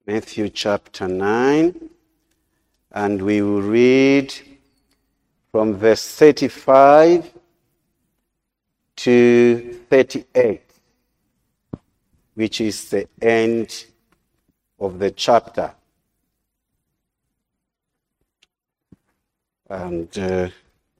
Matthew chapter 9, and we will read from verse 35 to 38, which is the end of the chapter. And let's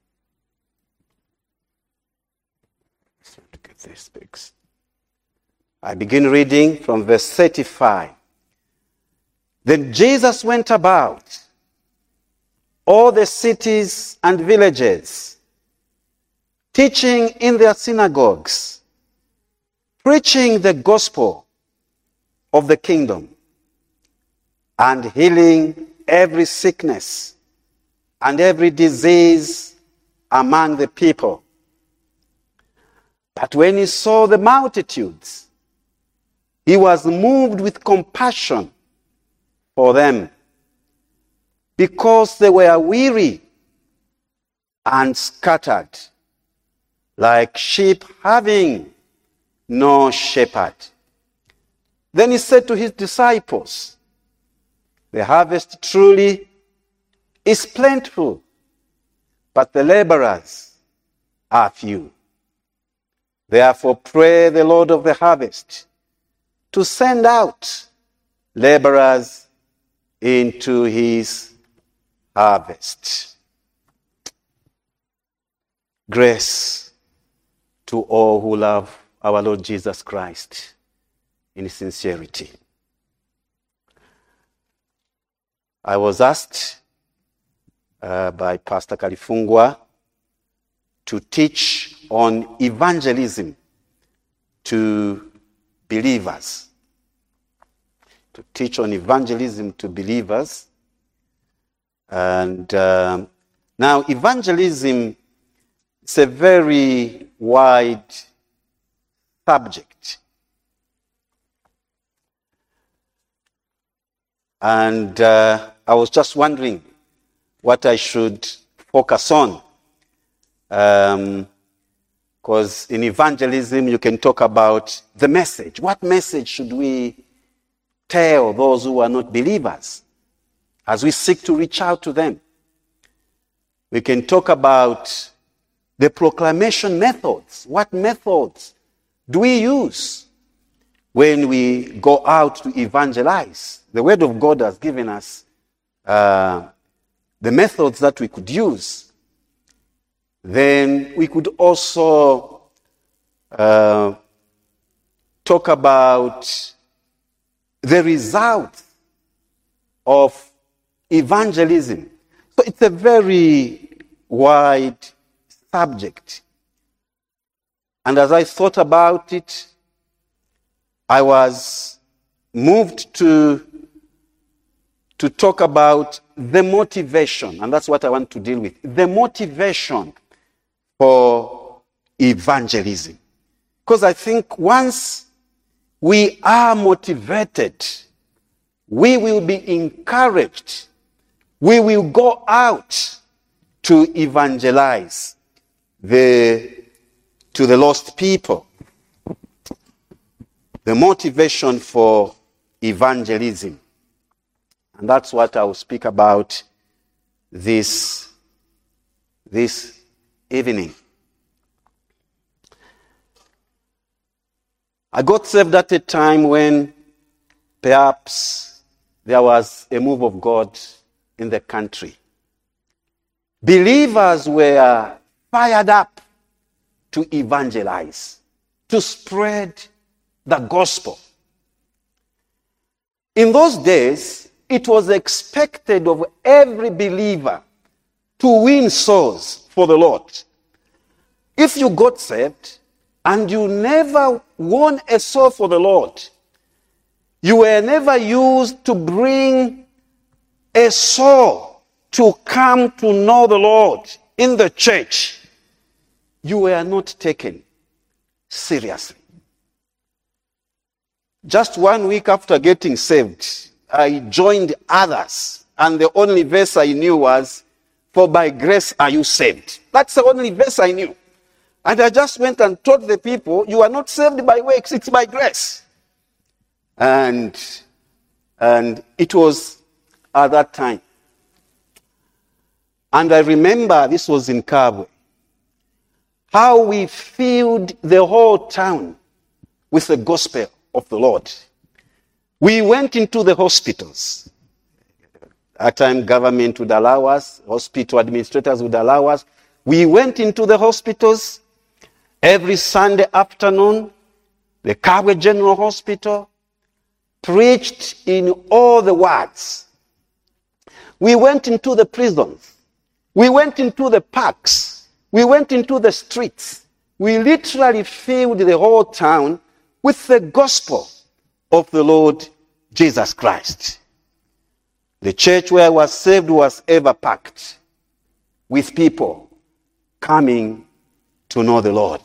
look at this text. I begin reading from verse 35. Then Jesus went about all the cities and villages, teaching in their synagogues, preaching the gospel of the kingdom, and healing every sickness and every disease among the people. But when he saw the multitudes, he was moved with compassion for them, because they were weary and scattered, like sheep having no shepherd. Then he said to his disciples, "The harvest truly is plentiful, but the laborers are few. Therefore pray the Lord of the harvest to send out laborers into his harvest." Grace to all who love our Lord Jesus Christ in sincerity. I was asked by Pastor Kalifungwa to teach on evangelism to believers. To teach on evangelism to believers. And now evangelism is a very wide subject. And I was just wondering what I should focus on. Because in evangelism you can talk about the message. What message should we tell those who are not believers as we seek to reach out to them? We can talk about the proclamation methods. What methods do we use when we go out to evangelize? The Word of God has given us the methods that we could use. Then we could also talk about the result of evangelism. So it's a very wide subject. And as I thought about it, I was moved to talk about the motivation, and that's what I want to deal with. The motivation for evangelism. Because I think once we are motivated, we will be encouraged. We will go out to evangelize to the lost people. The motivation for evangelism. And that's what I will speak about this evening. I got saved at a time when perhaps there was a move of God in the country. Believers were fired up to evangelize, to spread the gospel. In those days, it was expected of every believer to win souls for the Lord. If you got saved and you never won a soul for the Lord, you were never used to bring a soul to come to know the Lord in the church, you were not taken seriously. Just 1 week after getting saved, I joined others, and the only verse I knew was, "For by grace are you saved." That's the only verse I knew. And I just went and told the people, "You are not saved by works, it's by grace." And And it was at that time. And I remember this was in Kabwe, how we filled the whole town with the gospel of the Lord. We went into the hospitals. At that time, government would allow us, hospital administrators would allow us. We went into the hospitals every Sunday afternoon, the Kabwe General Hospital, preached in all the wards. We went into the prisons. We went into the parks. We went into the streets. We literally filled the whole town with the gospel of the Lord Jesus Christ. The church where I was saved was ever packed with people coming to know the Lord.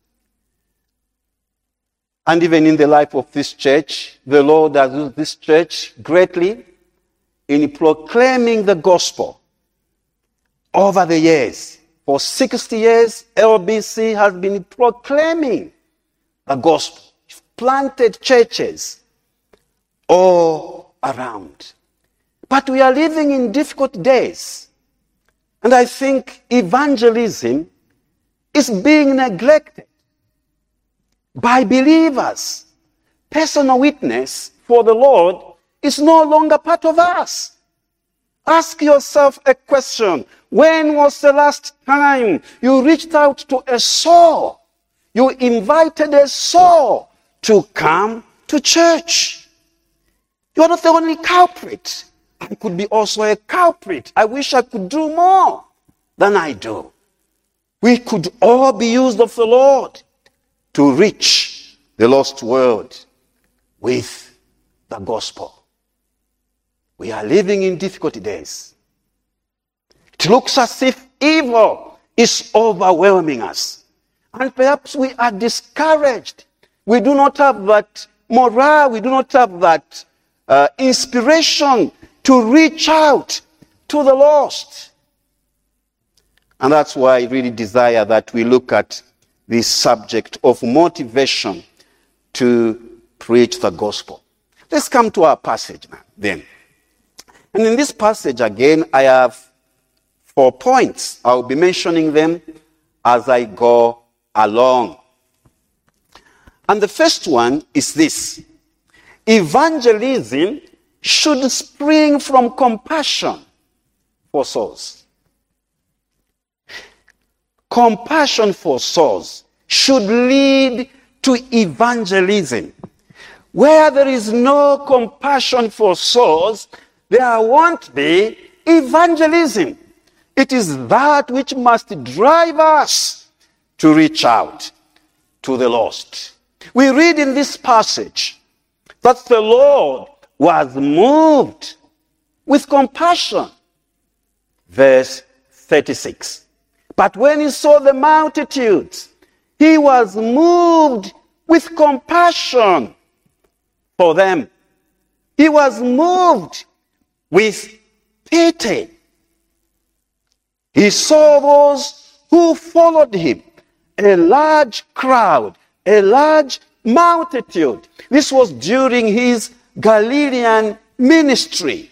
And even in the life of this church, the Lord has used this church greatly in proclaiming the gospel. Over the years, for 60 years, LBC has been proclaiming the gospel. Planted churches all around. But we are living in difficult days. And I think evangelism is being neglected by believers. Personal witness for the Lord is no longer part of us. Ask yourself a question. When was the last time you reached out to a soul? You invited a soul to come to church. You are not the only culprit. I could be also a culprit. I wish I could do more than I do. We could all be used of the Lord to reach the lost world with the gospel. We are living in difficult days. It looks as if evil is overwhelming us. And perhaps we are discouraged. We do not have that morale. We do not have that inspiration to reach out to the lost. And that's why I really desire that we look at this subject of motivation to preach the gospel. Let's come to our passage now, then. And in this passage, again, I have 4 points. I'll be mentioning them as I go along. And the first one is this. Evangelism should spring from compassion for souls. Compassion for souls should lead to evangelism. Where there is no compassion for souls, there won't be evangelism. It is that which must drive us to reach out to the lost. We read in this passage that the Lord was moved with compassion. Verse 36. But when he saw the multitudes, he was moved with compassion for them. He was moved with pity. He saw those who followed him, a large crowd, a large multitude. This was during his Galilean ministry.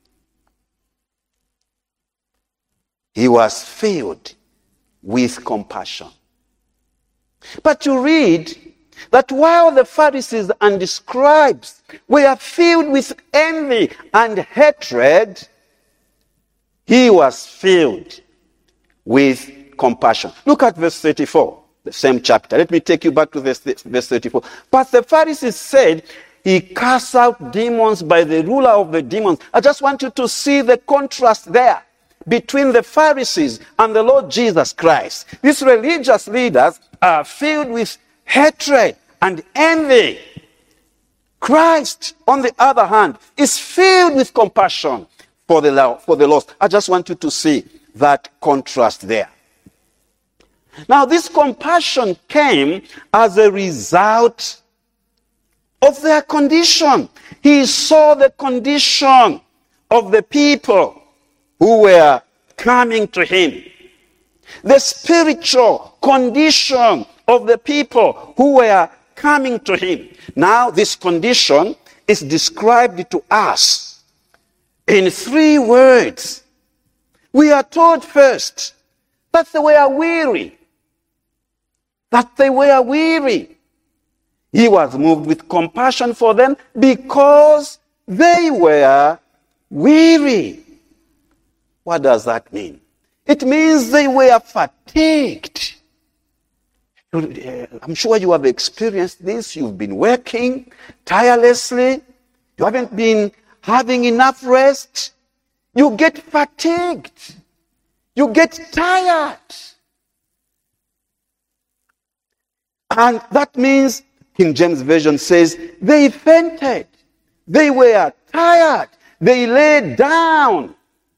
He was filled with compassion. But you read that while the Pharisees and the scribes were filled with envy and hatred, he was filled with compassion. Look at verse 34, the same chapter. Let me take you back to verse 34. But the Pharisees said, he casts out demons by the ruler of the demons. I just want you to see the contrast there between the Pharisees and the Lord Jesus Christ. These religious leaders are filled with hatred and envy. Christ, on the other hand, is filled with compassion for the lost. I just want you to see that contrast there. Now, this compassion came as a result of their condition. He saw the condition of the people who were coming to him. The spiritual condition of the people who were coming to him. Now, this condition is described to us in 3 words. We are told first that they were weary. That they were weary. He was moved with compassion for them because they were weary. What does that mean? It means they were fatigued. I'm sure you have experienced this. You've been working tirelessly. You haven't been having enough rest. You get fatigued. You get tired. And that means, King James Version says, they fainted. They were tired. They lay down.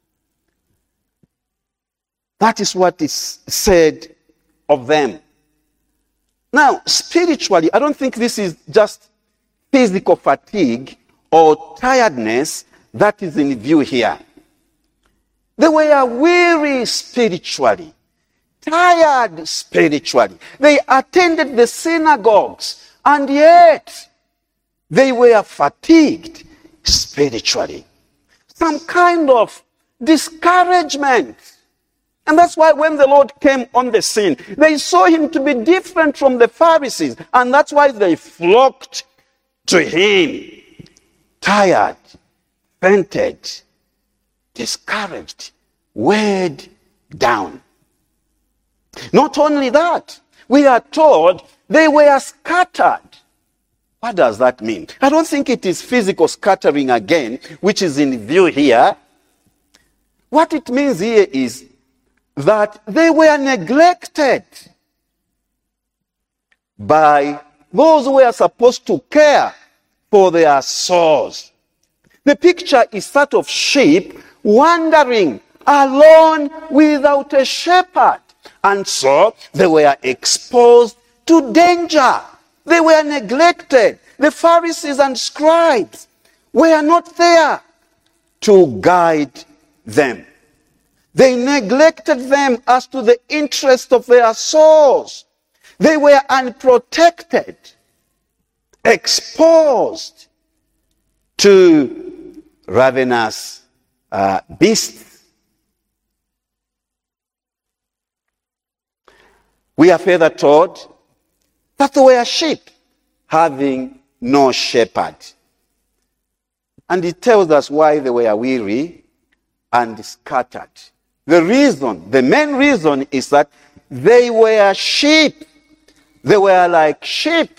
That is what is said of them. Now, spiritually, I don't think this is just physical fatigue or tiredness that is in view here. They were weary spiritually, tired spiritually. They attended the synagogues, and yet they were fatigued spiritually. Some kind of discouragement. And that's why when the Lord came on the scene, they saw him to be different from the Pharisees. And that's why they flocked to him. Tired, fainted, discouraged, weighed down. Not only that, we are told they were scattered. What does that mean? I don't think it is physical scattering again, which is in view here. What it means here is that they were neglected by those who were supposed to care for their souls. The picture is that of sheep wandering alone without a shepherd. And so they were exposed to danger. They were neglected. The Pharisees and scribes were not there to guide them. They neglected them as to the interest of their souls. They were unprotected, exposed to ravenous beasts. We are further told that they were sheep having no shepherd. And it tells us why they were weary and scattered. The main reason is that they were sheep. They were like sheep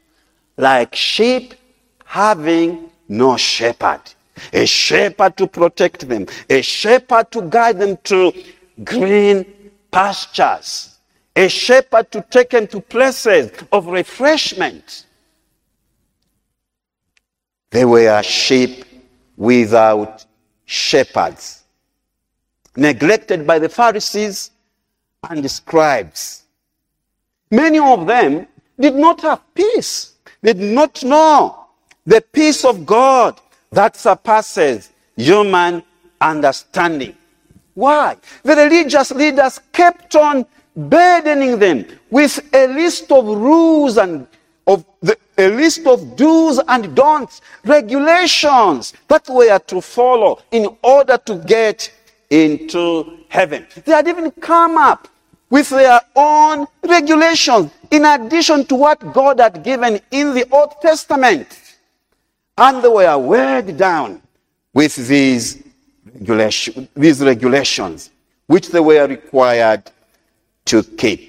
having no shepherd. A shepherd to protect them, a shepherd to guide them to green pastures, a shepherd to take them to places of refreshment. They were sheep without shepherds, neglected by the Pharisees and the scribes. Many of them did not have peace. They did not know the peace of God that surpasses human understanding. Why? The religious leaders kept on burdening them with a list of rules and a list of do's and don'ts, regulations that were to follow in order to get into heaven. They had even come up with their own regulations in addition to what God had given in the Old Testament. And they were weighed down with these regulations, which they were required to keep.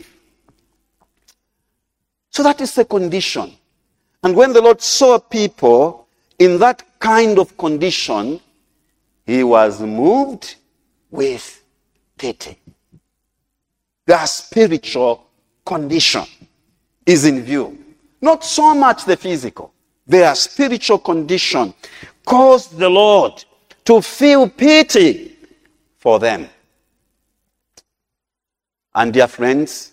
So that is the condition. And when the Lord saw people in that kind of condition, he was moved with pity. Their spiritual condition is in view. Not so much the physical. Their spiritual condition caused the Lord to feel pity for them. And dear friends,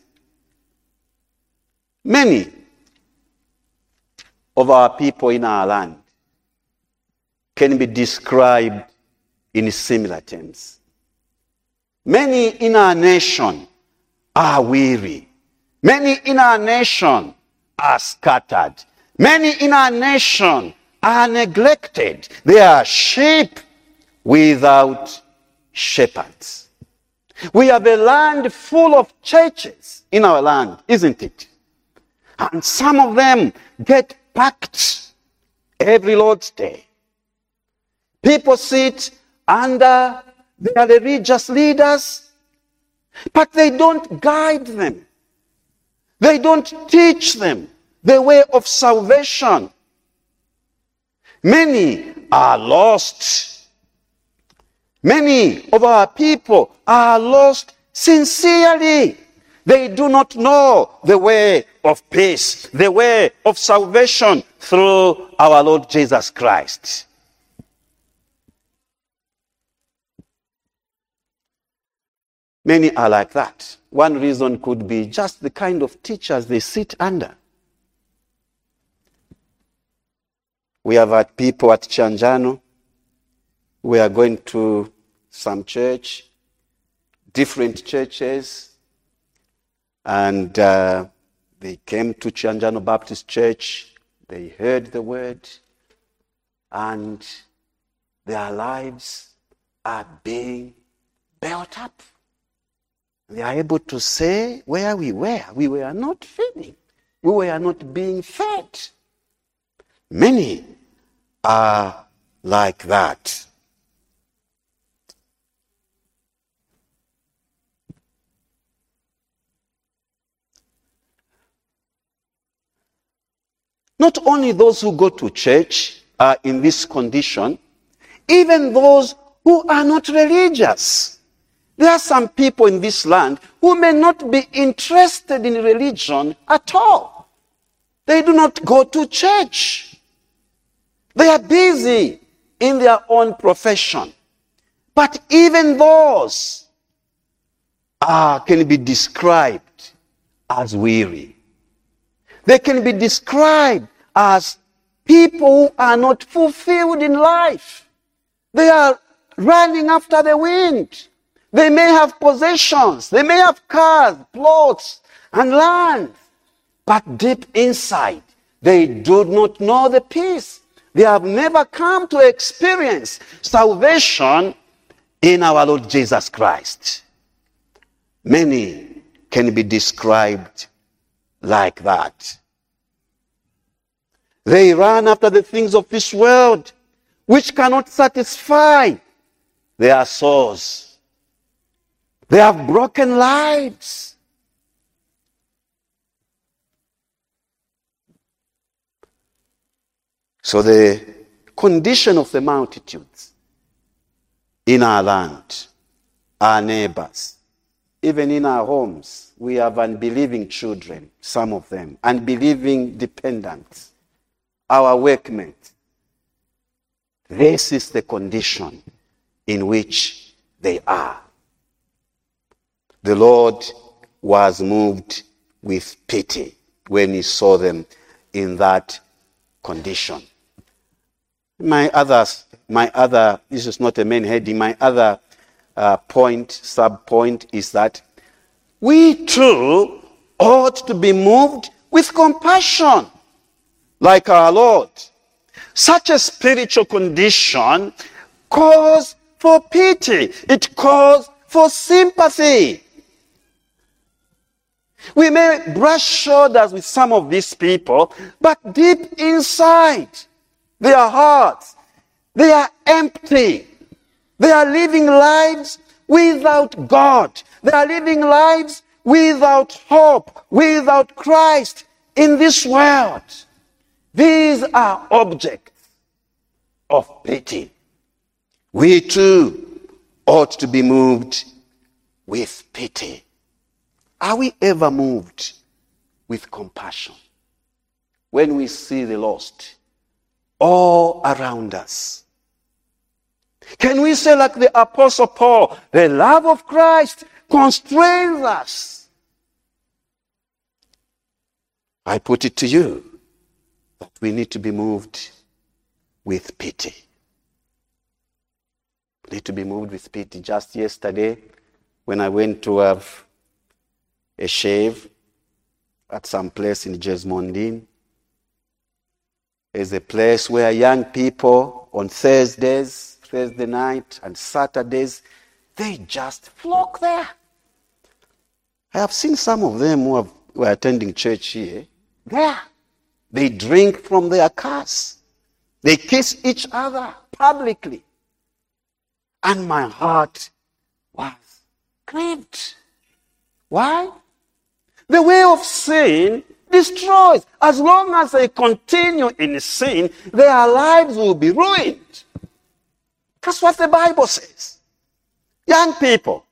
many of our people in our land can be described in similar terms. Many in our nation are weary. Many in our nation are scattered. Many in our nation are neglected. They are sheep without shepherds. We have a land full of churches in our land, isn't it? And some of them get packed every Lord's Day. People sit under their religious leaders, but they don't guide them. They don't teach them the way of salvation. Many are lost. Many of our people are lost sincerely. They do not know the way of peace, the way of salvation through our Lord Jesus Christ. Many are like that. One reason could be just the kind of teachers they sit under. We have had people at Chianjano. We are going to some church, different churches, and they came to Chianjano Baptist Church. They heard the word, and their lives are being built up. They are able to say where we were not feeding. We were not being fed. Many are like that. Not only those who go to church are in this condition, even those who are not religious. There are some people in this land who may not be interested in religion at all. They do not go to church. They are busy in their own profession. But even those can be described as weary. They can be described as people who are not fulfilled in life. They are running after the wind. They may have possessions. They may have cars, plots, and land. But deep inside, they do not know the peace. They have never come to experience salvation in our Lord Jesus Christ. Many can be described like that. They run after the things of this world, which cannot satisfy their souls. They have broken lives. So the condition of the multitudes in our land, our neighbors, even in our homes, we have unbelieving children, some of them, unbelieving dependents, our workmates. This is the condition in which they are. The Lord was moved with pity when he saw them in that condition. My other, this is not a main heading, my other sub-point is that we too ought to be moved with compassion, like our Lord. Such a spiritual condition calls for pity. It calls for sympathy. We may brush shoulders with some of these people, but deep inside, their hearts, they are empty. They are living lives without God. They are living lives without hope, without Christ in this world. These are objects of pity. We too ought to be moved with pity. Are we ever moved with compassion when we see the lost all around us? Can we say like the Apostle Paul, the love of Christ constrains us? I put it to you that we need to be moved with pity. We need to be moved with pity. Just yesterday, when I went to have a shave at some place in Jesmondin, is a place where young people on Thursday night and Saturdays, they just flock there. I have seen some of them who are attending church here. There. They drink from their cars. They kiss each other publicly. And my heart was grieved. Why? The way of sin destroys. As long as they continue in sin, their lives will be ruined. That's what the Bible says. Young people,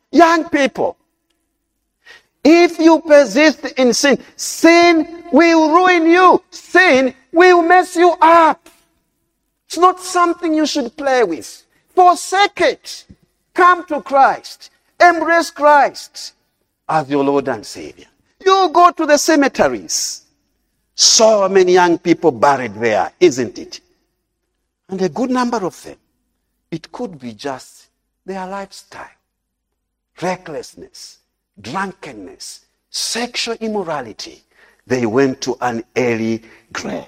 if you persist in sin, sin will ruin you. Sin will mess you up. It's not something you should play with. Forsake it. Come to Christ. Embrace Christ as your Lord and Savior. You go to the cemeteries. So many young people buried there, isn't it? And a good number of them, it could be just their lifestyle. Recklessness, drunkenness, sexual immorality. They went to an early grave.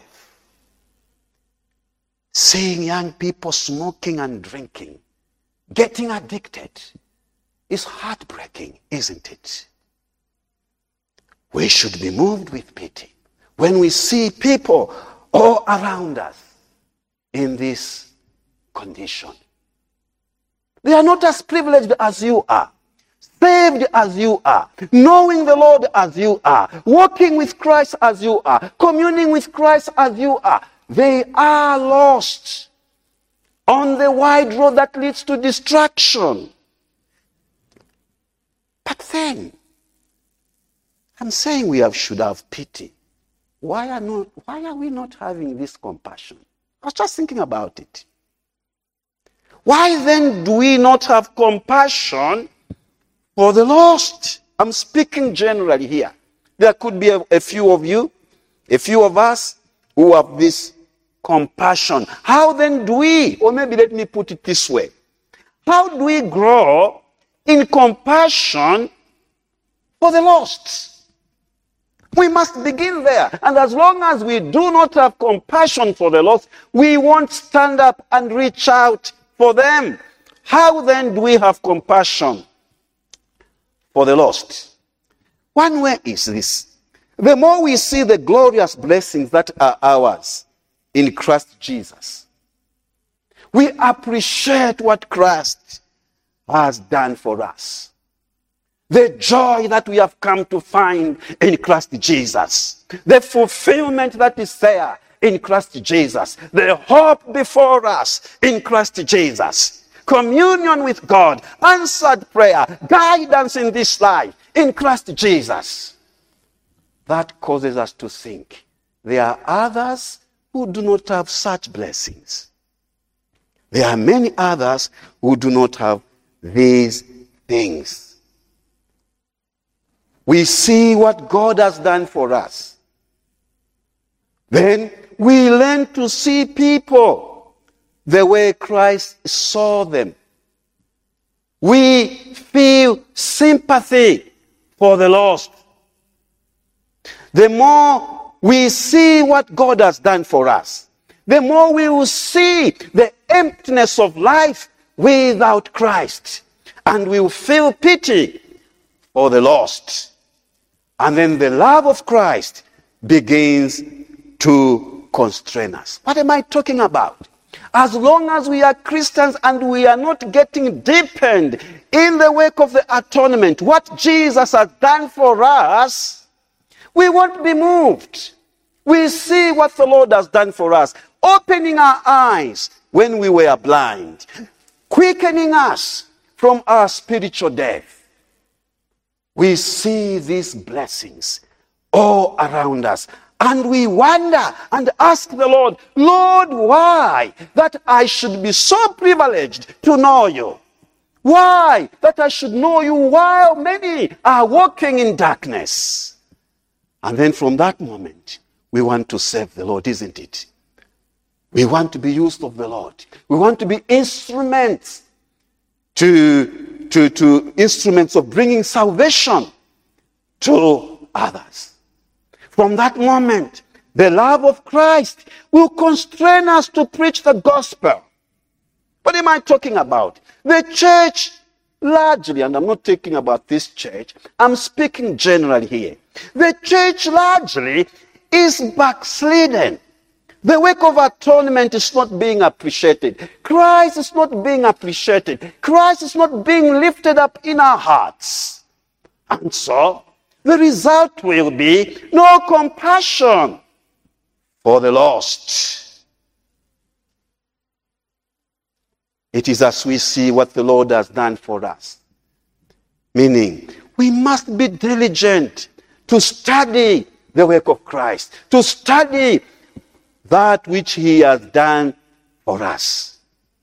Seeing young people smoking and drinking, getting addicted, is heartbreaking, isn't it? We should be moved with pity when we see people all around us in this condition. They are not as privileged as you are, saved as you are, knowing the Lord as you are, walking with Christ as you are, communing with Christ as you are. They are lost on the wide road that leads to destruction. But then, I'm saying should have pity. Why are we not having this compassion? I was just thinking about it. Why then do we not have compassion for the lost? I'm speaking generally here. There could be a few of you, a few of us who have this compassion. How then do we, or maybe let me put it this way, how do we grow in compassion for the lost? We must begin there. And as long as we do not have compassion for the lost, we won't stand up and reach out for them. How then do we have compassion for the lost? One way is this. The more we see the glorious blessings that are ours in Christ Jesus, we appreciate what Christ has done for us. The joy that we have come to find in Christ Jesus. The fulfillment that is there in Christ Jesus. The hope before us in Christ Jesus. Communion with God. Answered prayer. Guidance in this life in Christ Jesus. That causes us to think there are others who do not have such blessings. There are many others who do not have these things. We see what God has done for us. Then we learn to see people the way Christ saw them. We feel sympathy for the lost. The more we see what God has done for us, the more we will see the emptiness of life without Christ. And we will feel pity for the lost. And then the love of Christ begins to constrain us. What am I talking about? As long as we are Christians and we are not getting deepened in the work of the atonement, what Jesus has done for us, we won't be moved. We see what the Lord has done for us, opening our eyes when we were blind, quickening us from our spiritual death. We see these blessings all around us. And we wonder and ask the Lord, Lord, why that I should be so privileged to know you? Why that I should know you while many are walking in darkness? And then from that moment, we want to serve the Lord, isn't it? We want to be used of the Lord. We want to be instruments instruments of bringing salvation to others. From that moment, The love of Christ will constrain us to preach the gospel. What am I talking about? The church largely, and I'm not talking about this church, I'm speaking generally here. The church largely is backslidden. The work of atonement is not being appreciated. Christ is not being appreciated. Christ is not being lifted up in our hearts. And so, the result will be no compassion for the lost. It is as we see what the Lord has done for us. Meaning, we must be diligent to study the work of Christ, to study that which he has done for us.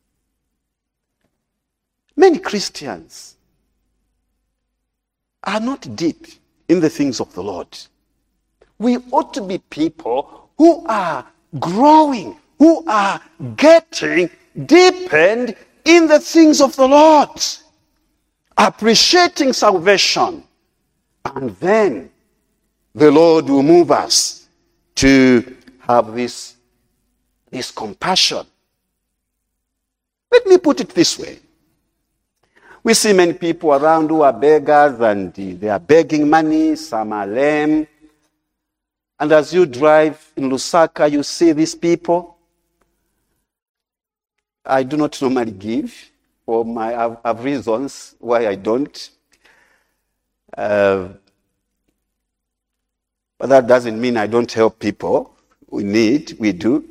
Many Christians are not deep in the things of the Lord. We ought to be people who are growing, who are getting deepened in the things of the Lord, appreciating salvation. And then the Lord will move us to have this compassion. Let me put it this way. We see many people around who are beggars and they are begging money, some are lame. And as you drive in Lusaka, you see these people. I do not normally give, I have reasons why I don't. But that doesn't mean I don't help people. We do.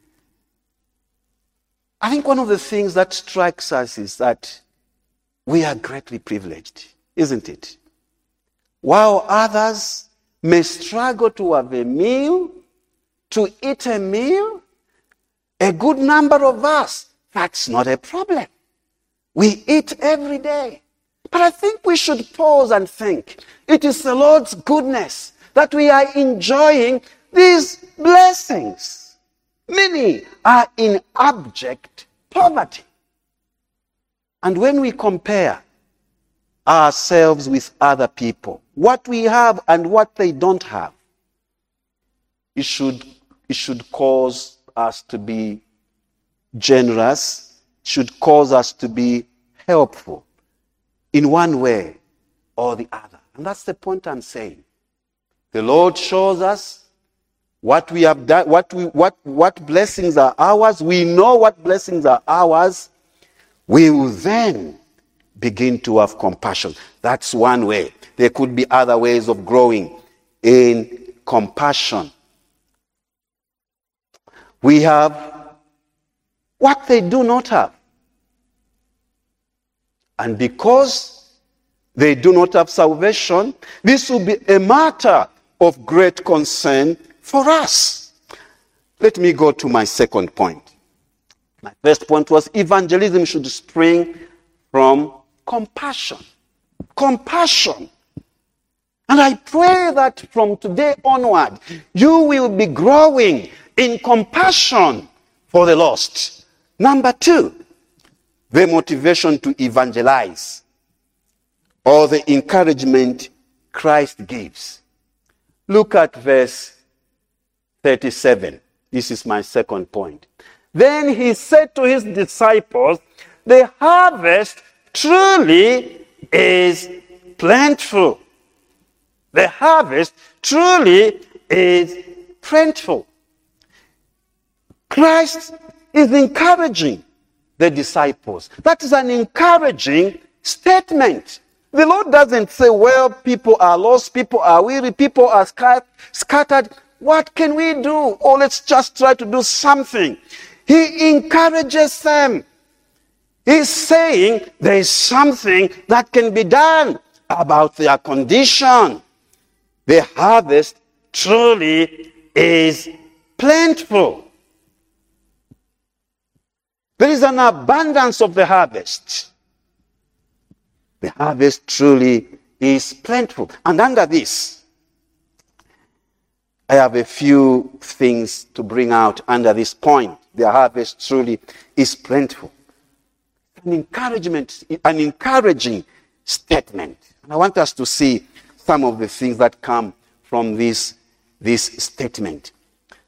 I think one of the things that strikes us is that we are greatly privileged, isn't it? While others may struggle to have a meal, to eat a meal, a good number of us, that's not a problem. We eat every day. But I think we should pause and think. It is the Lord's goodness that we are enjoying these blessings. Many are in abject poverty. And when we compare ourselves with other people, what we have and what they don't have, it should cause us to be generous, should cause us to be helpful in one way or the other. And that's the point I'm saying. The Lord shows us what we have done, what blessings are ours. We know what blessings are ours. We will then begin to have compassion. That's one way. There could be other ways of growing in compassion. We have what they do not have. And because they do not have salvation, this will be a matter of great concern for us. Let me go to my second point. My first point was evangelism should spring from compassion. Compassion. And I pray that from today onward, you will be growing in compassion for the lost. Number two, the motivation to evangelize, or the encouragement Christ gives. Look at verse 37. This is my second point. Then he said to his disciples, the harvest truly is plentiful. The harvest truly is plentiful. Christ is encouraging the disciples. That is an encouraging statement. The Lord doesn't say, well, people are lost, people are weary, people are scattered. What can we do? Oh, let's just try to do something. He encourages them. He's saying there is something that can be done about their condition. The harvest truly is plentiful. There is an abundance of the harvest. The harvest truly is plentiful. And under this, I have a few things to bring out under this point. The harvest truly is plentiful. An encouraging statement. And I want us to see some of the things that come from this statement.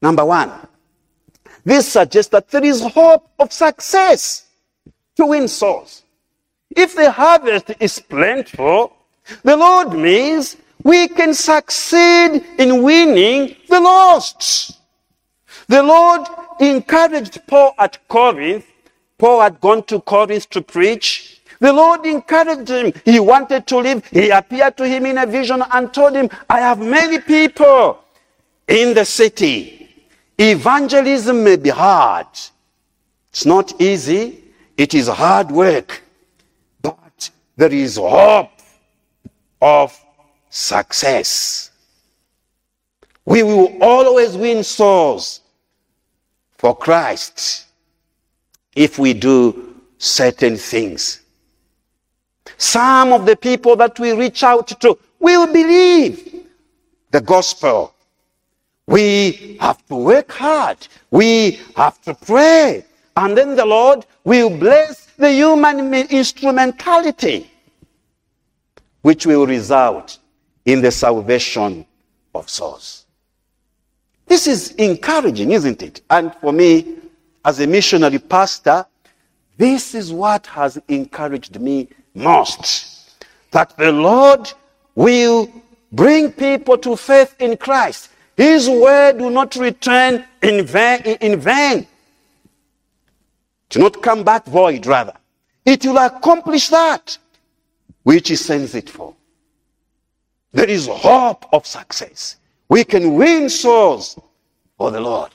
Number one, this suggests that there is hope of success to win souls. If the harvest is plentiful, the Lord means we can succeed in winning the lost. The Lord encouraged Paul at Corinth. Paul had gone to Corinth to preach. The Lord encouraged him. He wanted to leave. He appeared to him in a vision and told him, I have many people in the city. Evangelism may be hard. It's not easy. It is hard work. But there is hope of success. We will always win souls for Christ if we do certain things. Some of the people that we reach out to will believe the gospel. We have to work hard. We have to pray. And then the Lord will bless the human instrumentality, which will result in the salvation of souls. This is encouraging, isn't it? And for me, as a missionary pastor, this is what has encouraged me most. That the Lord will bring people to faith in Christ. His word will not return in vain. To not come back void, rather. It will accomplish that which he sends it for. There is hope of success. We can win souls for the Lord.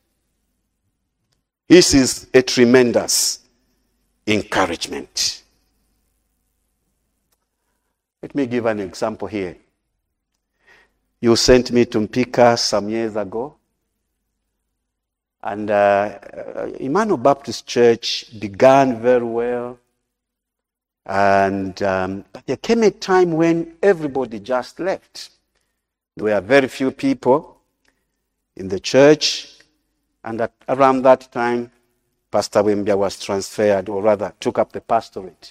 This is a tremendous encouragement. Let me give an example here. You sent me to Mpika some years ago. And Emmanuel Baptist Church began very well. And but there came a time when everybody just left. There were very few people in the church. And around that time, Pastor Wembia was transferred, or rather took up the pastorate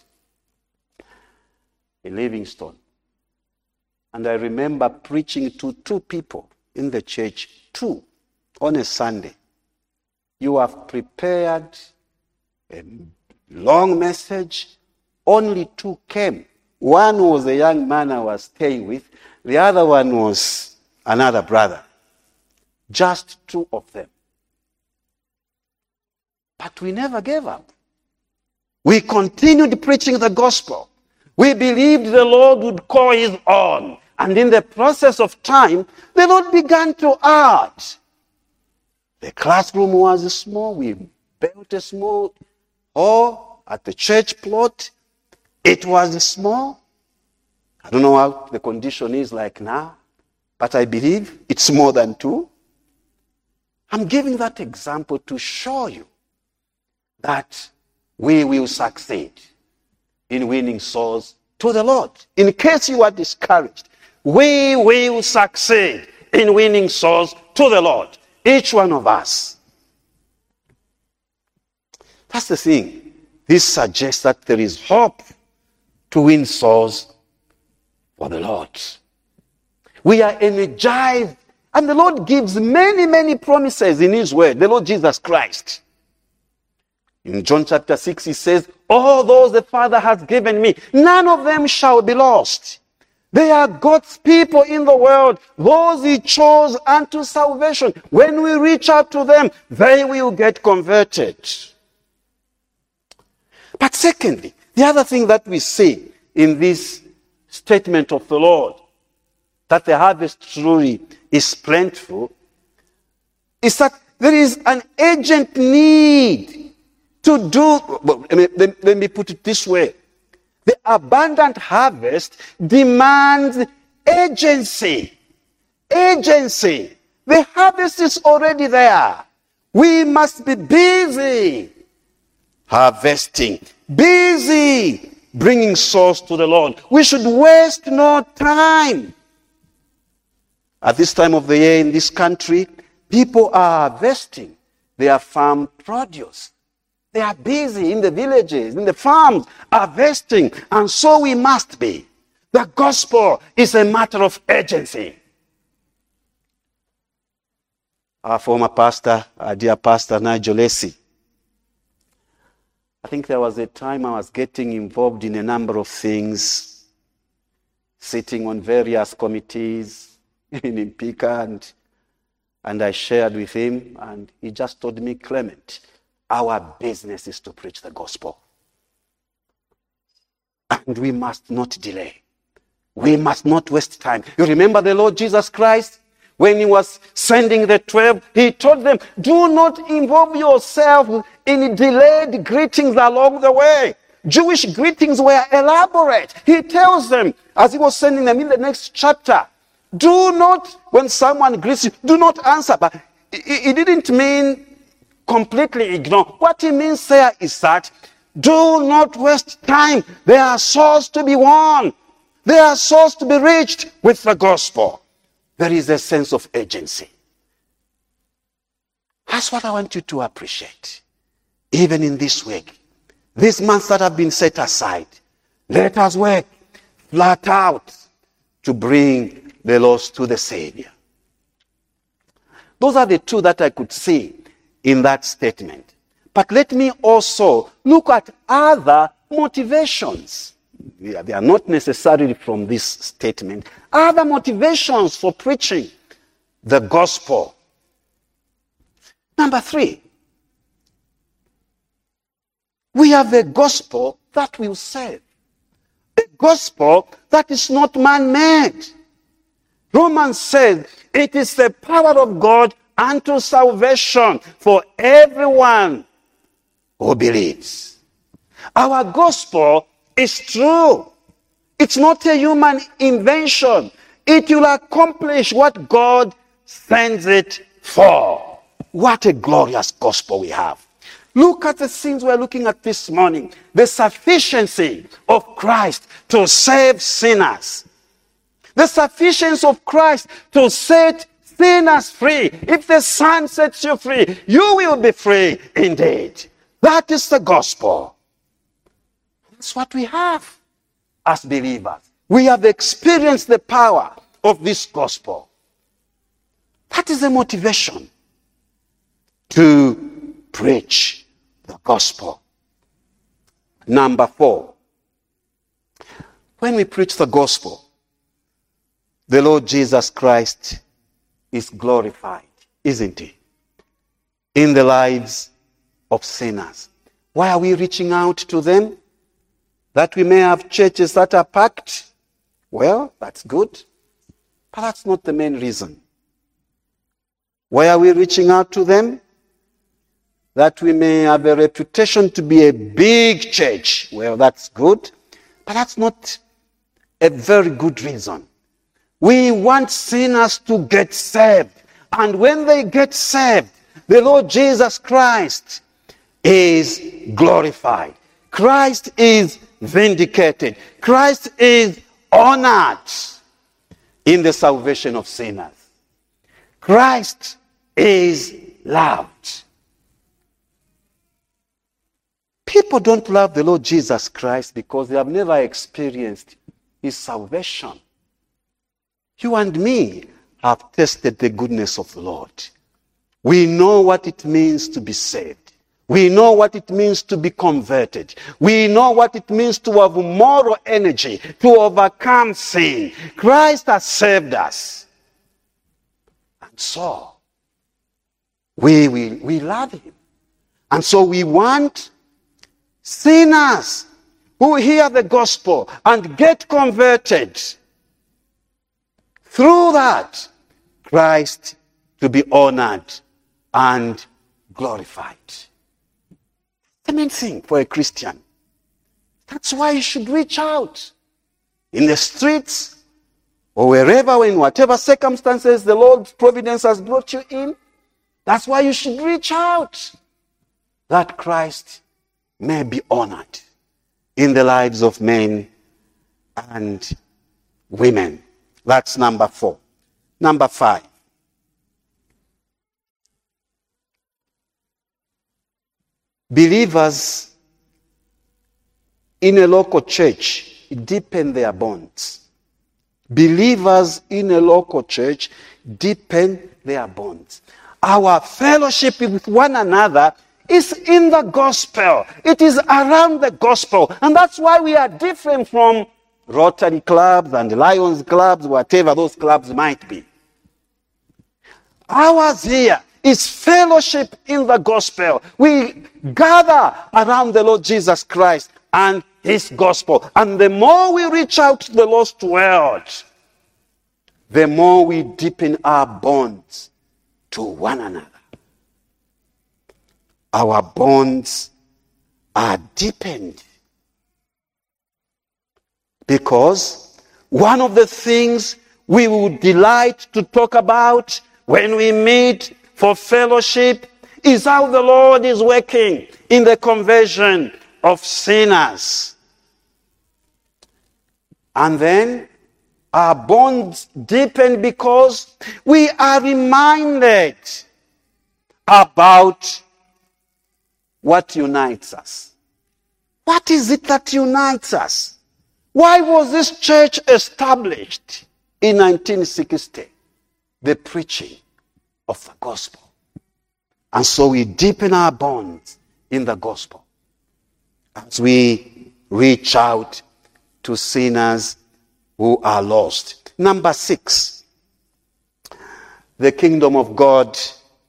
in Livingstone. And I remember preaching to 2 people in the church, 2, on a Sunday. You have prepared a long message. Only 2 came. One was a young man I was staying with. The other one was another brother. Just 2 of them. But we never gave up. We continued preaching the gospel. We believed the Lord would call his own. And in the process of time, the Lord began to add. The classroom was small. We built a small hall at the church plot. It was small. I don't know how the condition is like now, but I believe it's more than 2. I'm giving that example to show you that we will succeed in winning souls to the Lord. In case you are discouraged, we will succeed in winning souls to the Lord. Each one of us. That's the thing. This suggests that there is hope to win souls for the Lord. We are energized, and the Lord gives many, many promises in his word, the Lord Jesus Christ. In John chapter 6, he says, all those the Father has given me, none of them shall be lost. They are God's people in the world, those he chose unto salvation. When we reach out to them, they will get converted. But secondly, the other thing that we see in this statement of the Lord, that the harvest truly is plentiful, is that there is an urgent need to do, well, let me put it this way. The abundant harvest demands urgency. Urgency. The harvest is already there. We must be busy harvesting, busy bringing souls to the Lord. We should waste no time. At this time of the year in this country, people are harvesting their farm produce. They are busy in the villages, in the farms, harvesting. And so we must be. The gospel is a matter of urgency. our former pastor, our dear pastor Nigel Lacey. I think there was a time I was getting involved in a number of things, sitting on various committees in Impika, and I shared with him, and he just told me, Clement, our business is to preach the gospel. And we must not delay. We must not waste time. You remember the Lord Jesus Christ? When he was sending the 12, he told them, do not involve yourself in delayed greetings along the way. Jewish greetings were elaborate. He tells them, as he was sending them in the next chapter, do not, when someone greets you, do not answer. But he didn't mean completely ignore. What he means there is that do not waste time. There are souls to be won. There are souls to be reached with the gospel. There is a sense of urgency. That's what I want you to appreciate. Even in this week, these months that have been set aside, let us work flat out to bring the lost to the Savior. Those are the two that I could see in that statement. But let me also look at other motivations. They are not necessarily from this statement. Other motivations for preaching the gospel. Number 3, we have a gospel that will save. A gospel that is not man-made. Romans says it is the power of God unto salvation for everyone who believes. Our gospel is true. It's not a human invention. It will accomplish what God sends it for. What a glorious gospel we have. Look at the things we're looking at this morning. The sufficiency of Christ to save sinners. The sufficiency of Christ to set sinners free. If the Son sets you free, you will be free indeed. That is the gospel. That's what we have as believers. We have experienced the power of this gospel. That is the motivation to preach the gospel. Number 4, when we preach the gospel, the Lord Jesus Christ is glorified, isn't he? In the lives of sinners. Why are we reaching out to them? That we may have churches that are packed? Well, that's good. But that's not the main reason. Why are we reaching out to them? That we may have a reputation to be a big church. Well, that's good. But that's not a very good reason. We want sinners to get saved. And when they get saved, the Lord Jesus Christ is glorified. Christ is vindicated. Christ is honored in the salvation of sinners. Christ is loved. People don't love the Lord Jesus Christ because they have never experienced his salvation. You and me have tasted the goodness of the Lord. We know what it means to be saved. We know what it means to be converted. We know what it means to have moral energy, to overcome sin. Christ has saved us. And so, we love him. And so we want sinners who hear the gospel and get converted. Through that, Christ to be honored and glorified. The main thing for a Christian. That's why you should reach out in the streets or wherever, in whatever circumstances the Lord's providence has brought you in. That's why you should reach out, that Christ may be honored in the lives of men and women. That's number 4. Number 5. Believers in a local church deepen their bonds. Believers in a local church deepen their bonds. Our fellowship with one another is in the gospel. It is around the gospel. And that's why we are different from Rotary clubs and Lions clubs, whatever those clubs might be. Ours here is fellowship in the gospel. We gather around the Lord Jesus Christ and his gospel. And the more we reach out to the lost world, the more we deepen our bonds to one another. Our bonds are deepened. Because one of the things we would delight to talk about when we meet for fellowship is how the Lord is working in the conversion of sinners. And then our bonds deepen because we are reminded about what unites us. What is it that unites us? Why was this church established in 1960? The preaching of the gospel. And so we deepen our bonds in the gospel as we reach out to sinners who are lost. Number 6, the kingdom of God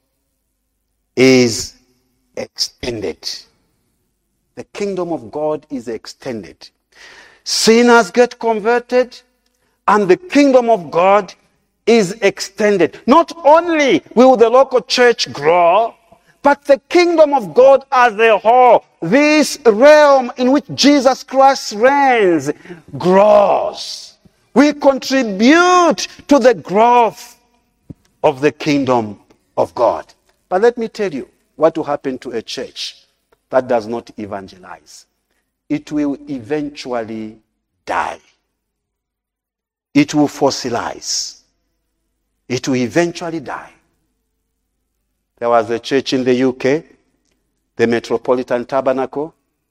is extended. The kingdom of God is extended. Sinners get converted, and the kingdom of God is extended. Not only will the local church grow, but the kingdom of God as a whole, this realm in which Jesus Christ reigns, grows. We contribute to the growth of the kingdom of God. But let me tell you what will happen to a church that does not evangelize. It will eventually die. It will fossilize. It will eventually die. There was a church in the UK, the Metropolitan Tabernacle,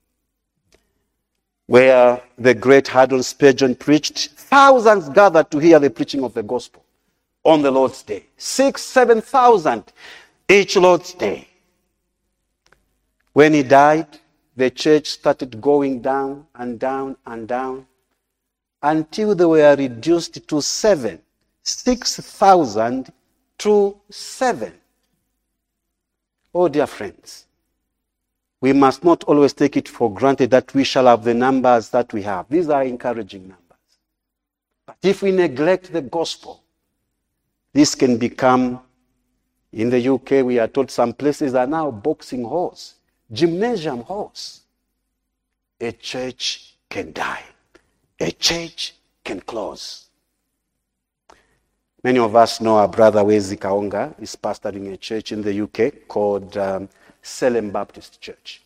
where the great Haddon Spurgeon preached. Thousands gathered to hear the preaching of the gospel on the Lord's Day. 6,000-7,000 each Lord's Day. When he died, the church started going down and down and down until they were reduced to 7. 6,000 to 7. Oh, dear friends, we must not always take it for granted that we shall have the numbers that we have. These are encouraging numbers. But if we neglect the gospel, this can become, in the UK, we are told some places are now boxing halls, gymnasium halls. A church can die. A church can close. Many of us know our brother Wezi Kaonga is pastoring a church in the UK called Salem Baptist Church.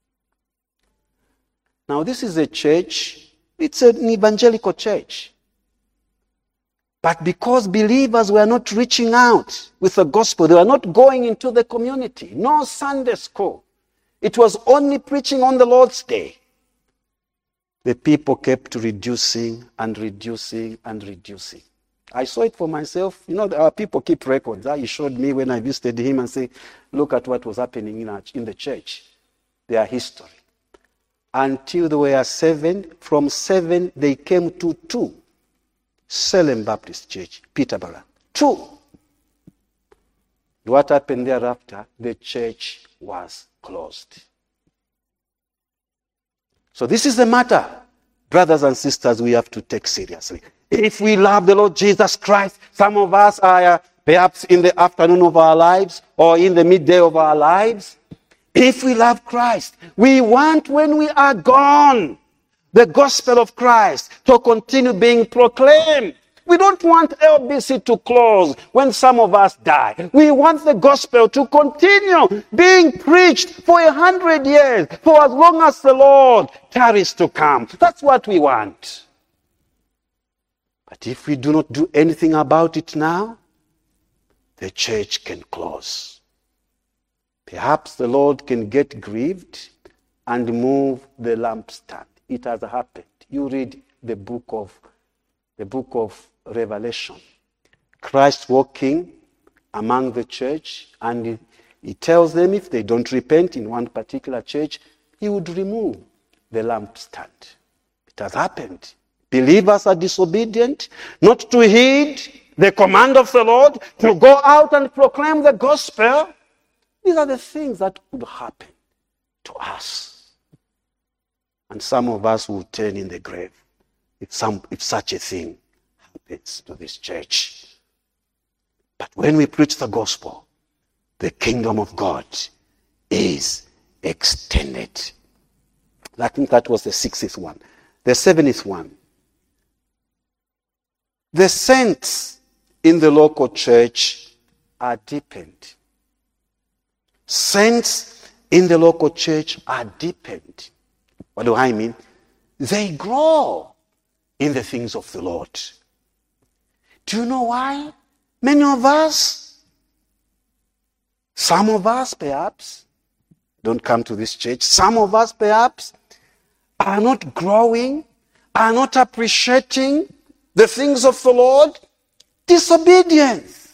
Now this is a church, it's an evangelical church. But because believers were not reaching out with the gospel, they were not going into the community. No Sunday school. It was only preaching on the Lord's Day. The people kept reducing and reducing and reducing. I saw it for myself. You know, our people keep records. He showed me when I visited him and said, look at what was happening in the church. Their history. Until they were 7. From 7, they came to 2. Salem Baptist Church, Peterborough. 2. What happened thereafter? The church was closed. So this is a matter, brothers and sisters, we have to take seriously. If we love the Lord Jesus Christ, some of us are perhaps in the afternoon of our lives or in the midday of our lives. If we love Christ, we want when we are gone, the gospel of Christ to continue being proclaimed. We don't want LBC to close when some of us die. We want the gospel to continue being preached for 100 years, for as long as the Lord tarries to come. That's what we want. But if we do not do anything about it now, the church can close. Perhaps the Lord can get grieved and move the lampstand. It has happened. You read the book of Revelation. Christ walking among the church, and he tells them if they don't repent in one particular church, he would remove the lampstand. It has happened. Believers are disobedient, not to heed the command of the Lord, to go out and proclaim the gospel. These are the things that could happen to us. And some of us will turn in the grave if such a thing happens to this church. But when we preach the gospel, the kingdom of God is extended. I think that was the 6th one. The 7th one. The saints in the local church are deepened. Saints in the local church are deepened. What do I mean? They grow in the things of the Lord. Do you know why? Many of us, some of us perhaps, don't come to this church. Some of us perhaps are not growing, are not appreciating the things of the Lord. Disobedience.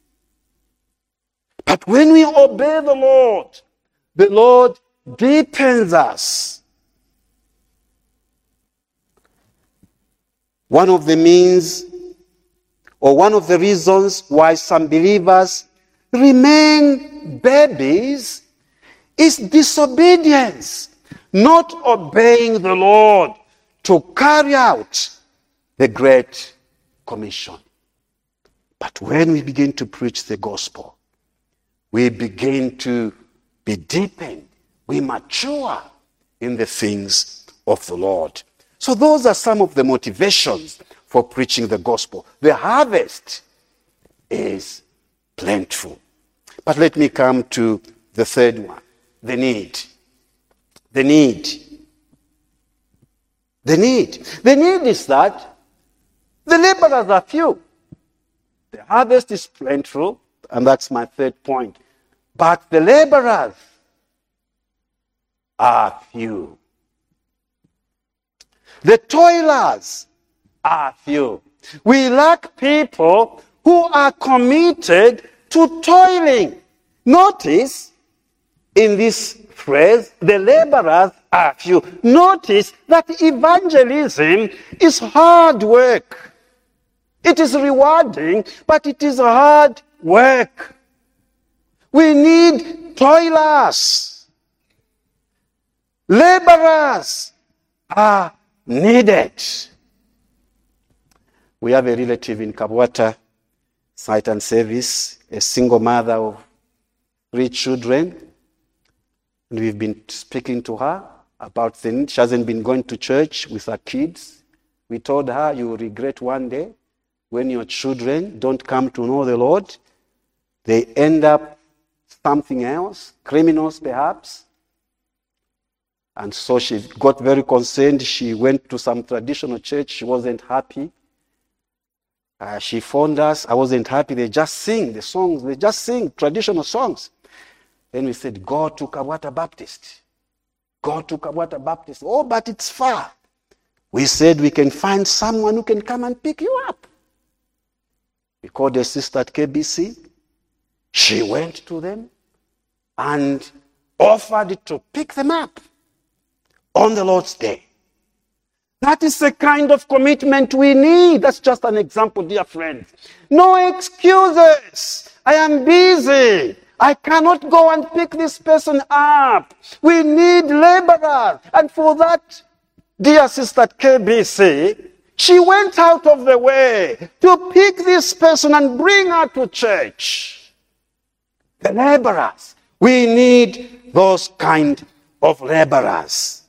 But when we obey the Lord deepens us. One of the means, or one of the reasons why some believers remain babies is disobedience, not obeying the Lord to carry out the Great Commission. But when we begin to preach the gospel, we begin to be deepened, we mature in the things of the Lord. So those are some of the motivations for preaching the gospel. The harvest is plentiful. But let me come to the third one, the need. The need. The need. The need is that the laborers are few. The harvest is plentiful, and that's my third point. But the laborers are few. The toilers are few. We lack people who are committed to toiling. Notice in this phrase, the laborers are few. Notice that evangelism is hard work. It is rewarding, but it is hard work. We need toilers. Laborers are needed. We have a relative in Kabwata, Sight and Service, a single mother of 3 children. And we've been speaking to her about things. She hasn't been going to church with her kids. We told her, you will regret one day when your children don't come to know the Lord. They end up something else, criminals perhaps. And so she got very concerned. She went to some traditional church. She wasn't happy. She phoned us. I wasn't happy. They just sing the songs. They just sing traditional songs. Then we said, go to Kabwata Baptist. Go to Kabwata Baptist. Oh, but it's far. We said we can find someone who can come and pick you up. We called a sister at KBC. She went to them and offered to pick them up on the Lord's Day. That is the kind of commitment we need. That's just an example, dear friends. No excuses. I am busy. I cannot go and pick this person up. We need laborers. And for that, dear sister at KBC, she went out of the way to pick this person and bring her to church. The laborers. We need those kind of laborers.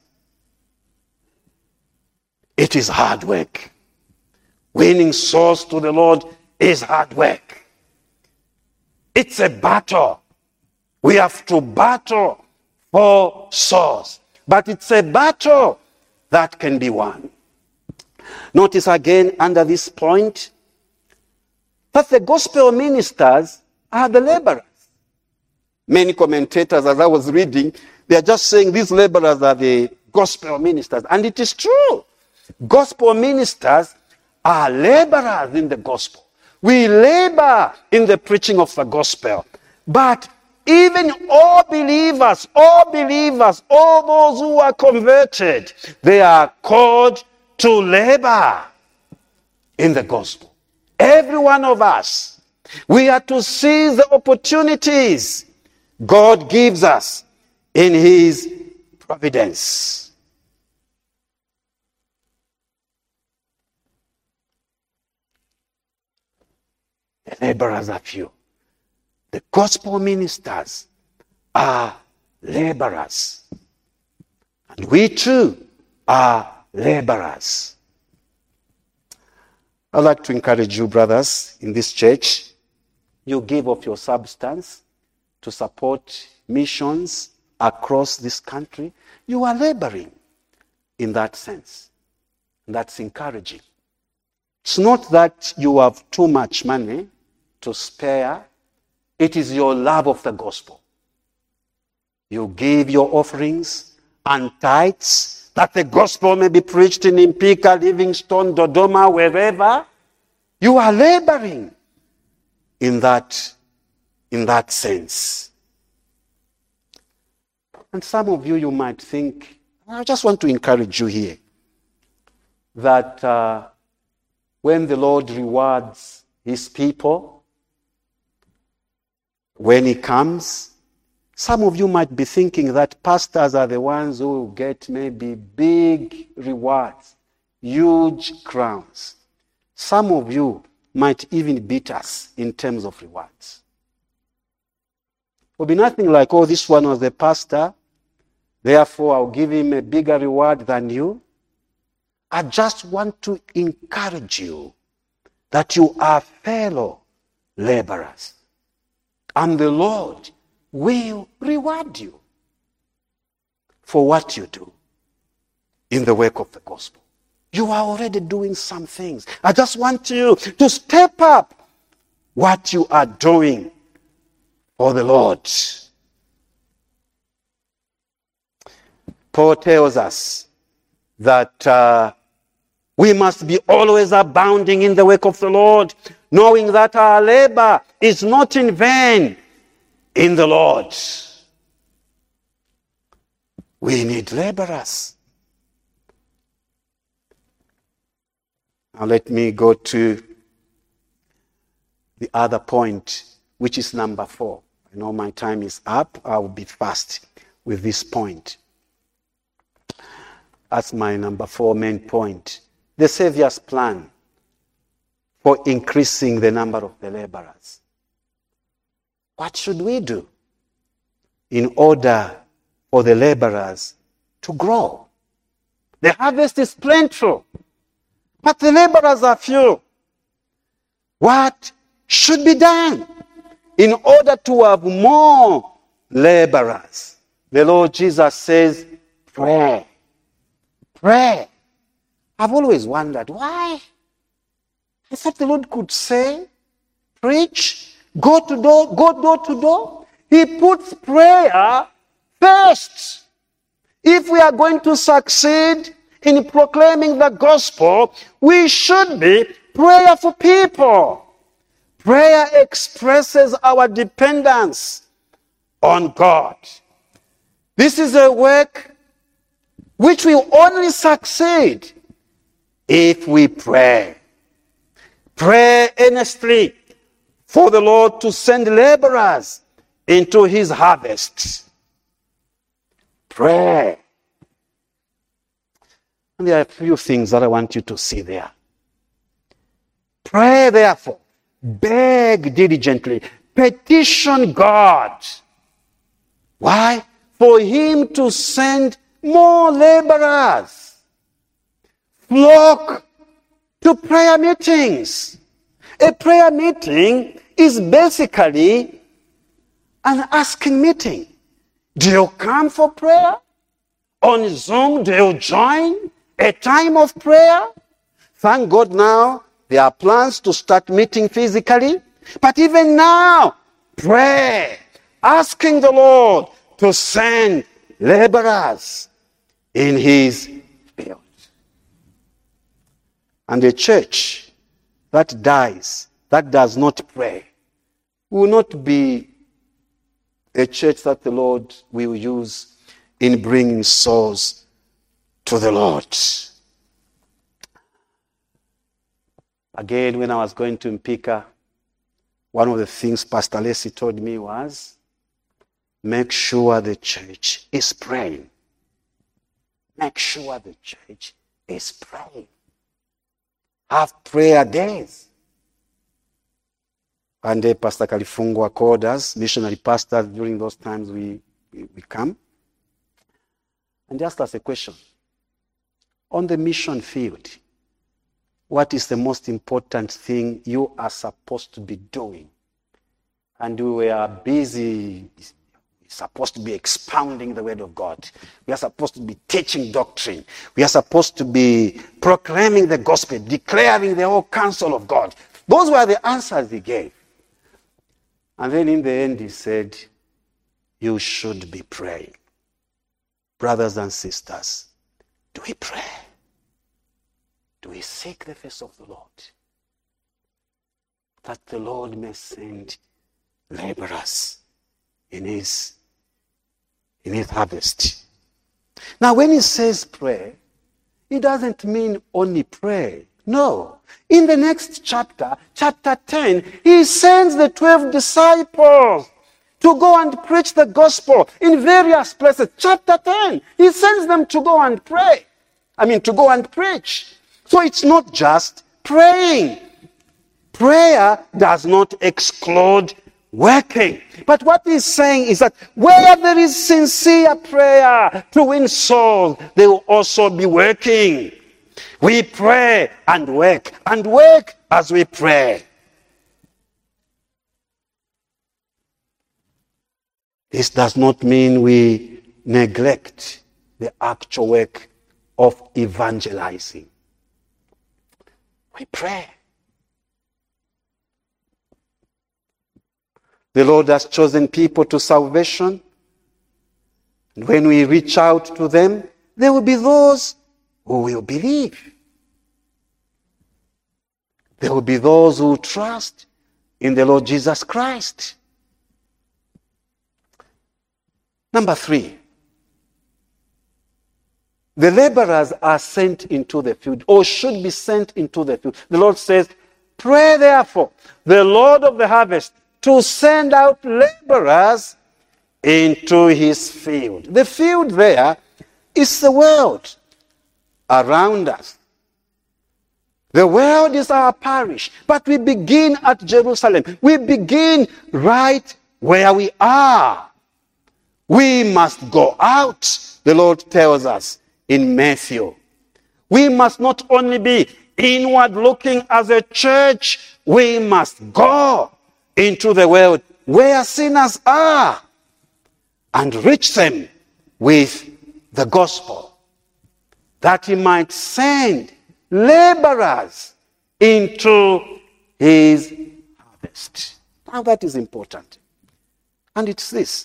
It is hard work. Winning souls to the Lord is hard work. It's a battle. We have to battle for souls. But it's a battle that can be won. Notice again under this point that the gospel ministers are the laborers. Many commentators, as I was reading, they are just saying these laborers are the gospel ministers. And it is true. Gospel ministers are laborers in the gospel. We labor in the preaching of the gospel. But even all believers, all those who are converted, they are called to labor in the gospel. Every one of us, we are to seize the opportunities God gives us in his providence. The laborers are few. The gospel ministers are laborers. And we too are laborers. I'd like to encourage you, brothers, in this church. You give of your substance to support missions across this country. You are laboring in that sense. That's encouraging. It's not that you have too much money to spare. It is your love of the gospel. You give your offerings and tithes that the gospel may be preached in Impika, Livingstone, Dodoma, wherever. You are laboring in that sense. And some of you might think, I just want to encourage you here, that when the Lord rewards his people, when he comes, some of you might be thinking that pastors are the ones who get maybe big rewards, huge crowns. Some of you might even beat us in terms of rewards. It will be nothing like, oh, this one was the pastor, therefore I'll give him a bigger reward than you. I just want to encourage you that you are fellow laborers. And the Lord will reward you for what you do in the work of the gospel. You are already doing some things. I just want you to step up what you are doing for the Lord. Paul tells us that we must be always abounding in the work of the Lord, knowing that our labor is not in vain in the Lord. We need laborers. Now let me go to the other point, which is number 4. I know my time is up. I will be fast with this point. That's my number 4 main point. The Savior's plan for increasing the number of the laborers. What should we do in order for the laborers to grow? The harvest is plentiful, but the laborers are few. What should be done in order to have more laborers? The Lord Jesus says, pray. Pray. I've always wondered why. I thought the Lord could say, preach, go door to door. He puts prayer first. If we are going to succeed in proclaiming the gospel, we should be prayerful people. Prayer expresses our dependence on God. This is a work which will only succeed if we pray. Pray earnestly for the Lord to send laborers into his harvest. Pray. And there are a few things that I want you to see there. Pray, therefore. Beg diligently. Petition God. Why? For him to send more laborers. Flock to prayer meetings. A prayer meeting is basically an asking meeting. Do you come for prayer? On Zoom, do you join a time of prayer? Thank God now there are plans to start meeting physically. But even now, pray, asking the Lord to send laborers in his field. And a church that dies that does not pray will not be a church that the Lord will use in bringing souls to the Lord. Again, when I was going to Mpika, one of the things Pastor Lacey told me was, make sure the church is praying. Make sure the church is praying. Have prayer days. One day, Pastor Kalifungwa called us, missionary pastors, during those times we come, and asked us a question. On the mission field, what is the most important thing you are supposed to be doing? And we were busy, supposed to be expounding the word of God. We are supposed to be teaching doctrine. We are supposed to be proclaiming the gospel, declaring the whole counsel of God. Those were the answers he gave. And then in the end he said, you should be praying. Brothers and sisters, do we pray? Do we seek the face of the Lord? That the Lord may send laborers in his harvest. Now when he says pray, it doesn't mean only pray. No. In the next chapter, chapter 10, he sends the 12 disciples to go and preach the gospel in various places. Chapter 10, he sends them to go and pray. To go and preach. So it's not just praying. Prayer does not exclude working. But what he's saying is that where there is sincere prayer to win souls, they will also be working. We pray and work as we pray. This does not mean we neglect the actual work of evangelizing. We pray. The Lord has chosen people to salvation. And when we reach out to them, there will be those who will believe. There will be those who trust in the Lord Jesus Christ. Number 3. The laborers are sent into the field, or should be sent into the field. The Lord says, pray therefore the Lord of the harvest to send out laborers into his field. The field there is the world around us. The world is our parish, but we begin at Jerusalem. We begin right where we are. We must go out, the Lord tells us in Matthew. We must not only be inward looking as a church, we must go into the world where sinners are and reach them with the gospel, that he might send laborers into his harvest. Now that is important. And it's this.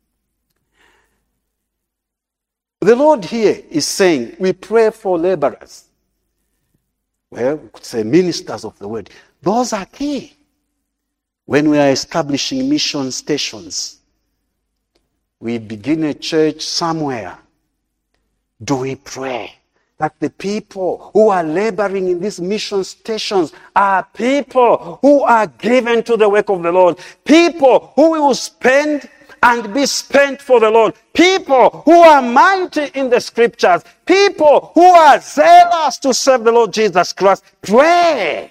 The Lord here is saying we pray for laborers. Well, we could say ministers of the word. Those are key. When we are establishing mission stations, we begin a church somewhere. Do we pray that the people who are laboring in these mission stations are people who are given to the work of the Lord, people who will spend and be spent for the Lord, people who are mighty in the scriptures, people who are zealous to serve the Lord Jesus Christ? Pray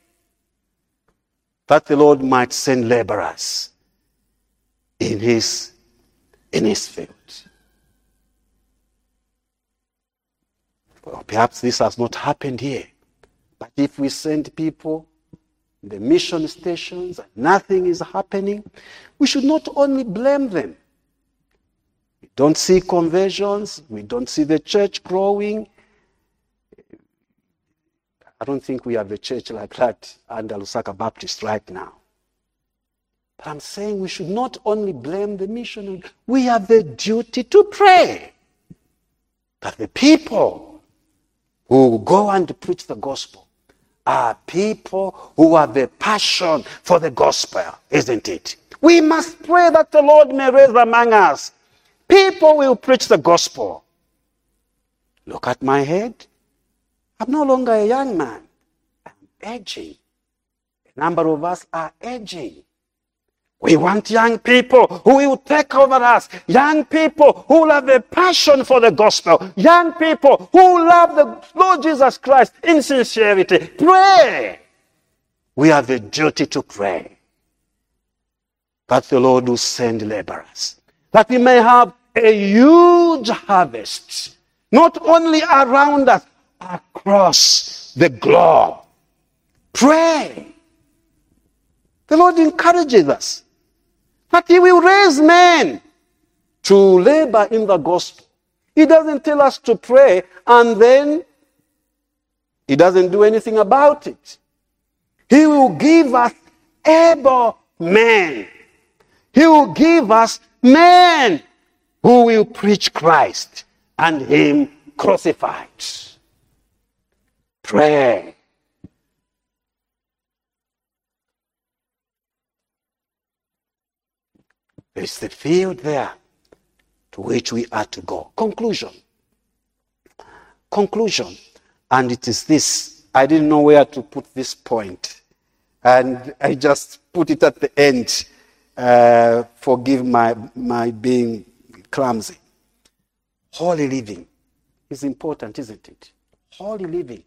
that the Lord might send laborers in his field. Well, perhaps this has not happened here, but if we send people in the mission stations and nothing is happening, we should not only blame them. We don't see conversions, we don't see the church growing. I don't think we have a church like that under Lusaka Baptist right now. But I'm saying we should not only blame the missionary, we have the duty to pray that the people who go and preach the gospel are people who have a passion for the gospel, isn't it? We must pray that the Lord may raise among us people who will preach the gospel. Look at my head. I'm no longer a young man. I'm aging. A number of us are aging. We want young people who will take over us. Young people who will have a passion for the gospel. Young people who love the Lord Jesus Christ in sincerity. Pray. We have a duty to pray that the Lord will send laborers, that we may have a huge harvest, not only around us, across the globe. Pray. The Lord encourages us that he will raise men to labor in the gospel. He doesn't tell us to pray and then he doesn't do anything about it. He will give us able men. He will give us men who will preach Christ and him crucified. Pray. There is the field there to which we are to go. Conclusion. And it is this. I didn't know where to put this point. And I just put it at the end. Forgive my being clumsy. Holy living is important, isn't it? Holy living.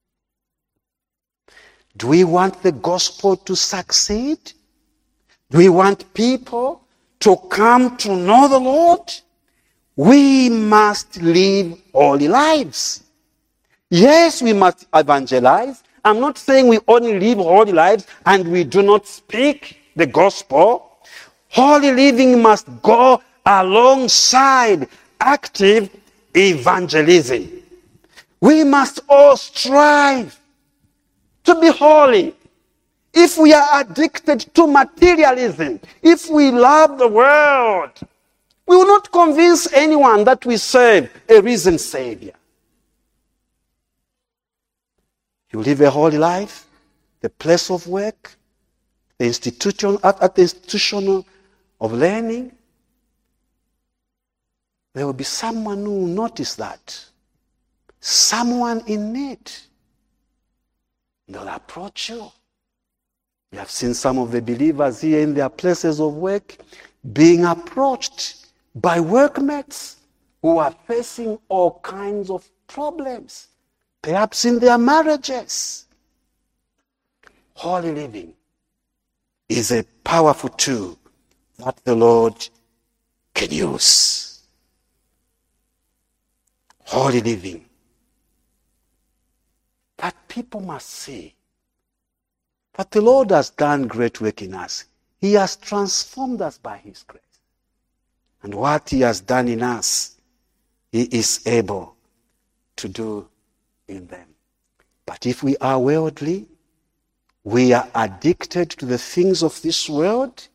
Do we want the gospel to succeed? Do we want people to come to know the Lord? We must live holy lives. Yes, we must evangelize. I'm not saying we only live holy lives and we do not speak the gospel. Holy living must go alongside active evangelism. We must all strive to be holy. If we are addicted to materialism, if we love the world, we will not convince anyone that we serve a risen Savior. You live a holy life, the place of work, the institution, at the institution of learning, there will be someone who will notice that. Someone in need. They'll approach you. We have seen some of the believers here in their places of work being approached by workmates who are facing all kinds of problems, perhaps in their marriages. Holy living is a powerful tool that the Lord can use. Holy living. That people must see that the Lord has done great work in us. He has transformed us by his grace. And what he has done in us, he is able to do in them. But if we are worldly, we are addicted to the things of this world,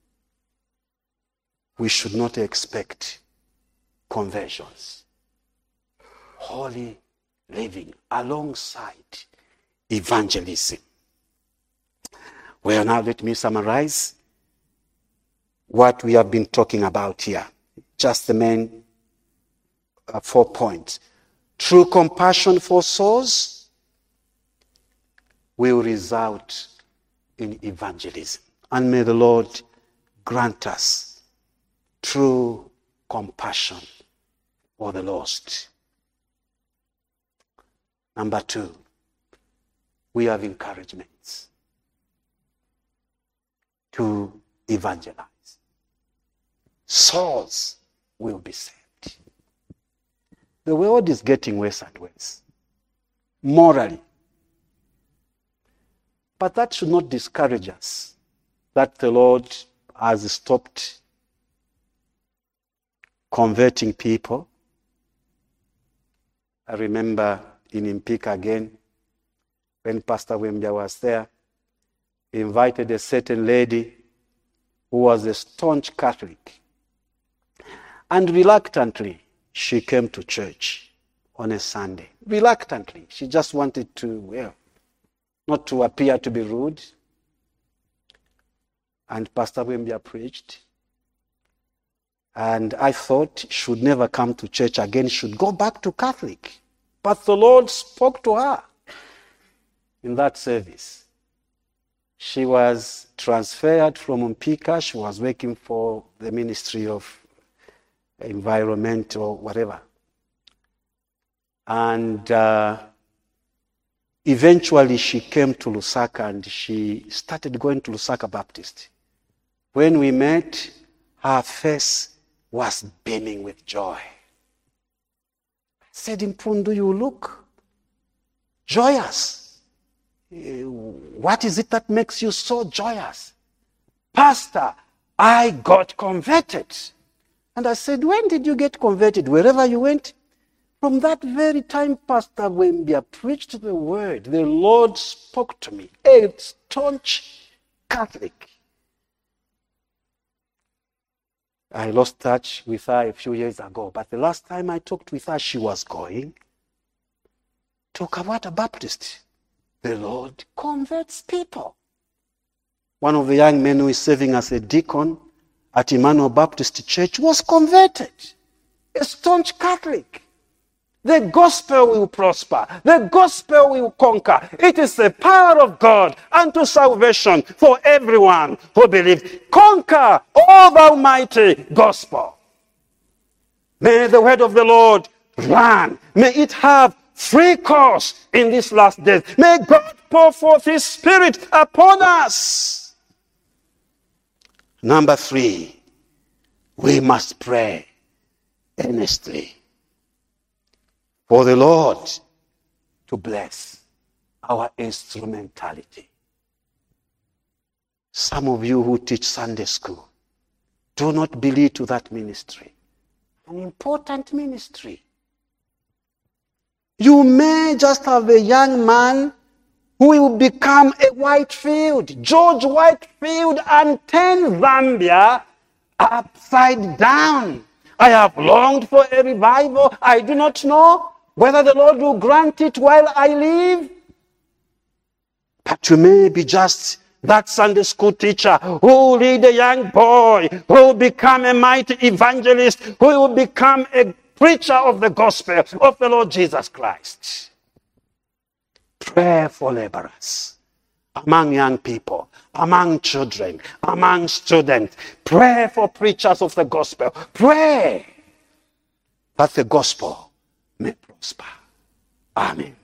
we should not expect conversions. Holy living alongside evangelism. Well, now let me summarize what we have been talking about here. Just the main 4 points. True compassion for souls will result in evangelism. And may the Lord grant us true compassion for the lost. Number 2, we have encouragements to evangelize. Souls will be saved. The world is getting worse and worse, morally. But that should not discourage us that the Lord has stopped converting people. I remember in Mpika again, when Pastor Wembia was there, he invited a certain lady who was a staunch Catholic. And reluctantly, she came to church on a Sunday. Reluctantly. She just wanted to, not to appear to be rude. And Pastor Wembia preached. And I thought she should never come to church again. She should go back to Catholic. But the Lord spoke to her in that service. She was transferred from Mpika. She was working for the Ministry of Environment or whatever. And eventually she came to Lusaka and she started going to Lusaka Baptist. When we met, her face was beaming with joy. I said, Mpundu, you look joyous. What is it that makes you so joyous? Pastor, I got converted. And I said, when did you get converted? Wherever you went? From that very time Pastor Wembia preached the word, the Lord spoke to me. A staunch Catholic. I lost touch with her a few years ago, but the last time I talked with her, she was going to Kawata Baptist. The Lord converts people. One of the young men who is serving as a deacon at Emmanuel Baptist Church was converted. A staunch Catholic. The gospel will prosper. The gospel will conquer. It is the power of God unto salvation for everyone who believes. Conquer all the almighty gospel. May the word of the Lord run. May it have free course in these last days. May God pour forth his Spirit upon us. Number 3, we must pray earnestly for the Lord to bless our instrumentality. Some of you who teach Sunday school, do not belittle to that ministry. An important ministry. You may just have a young man who will become a Whitefield, George Whitefield, and turn Zambia upside down. I have longed for a revival. I do not know whether the Lord will grant it while I live. But you may be just that Sunday school teacher who will lead a young boy, who will become a mighty evangelist, who will become a preacher of the gospel of the Lord Jesus Christ. Pray for laborers among young people, among children, among students. Pray for preachers of the gospel. Pray that the gospel may prosper. Amen.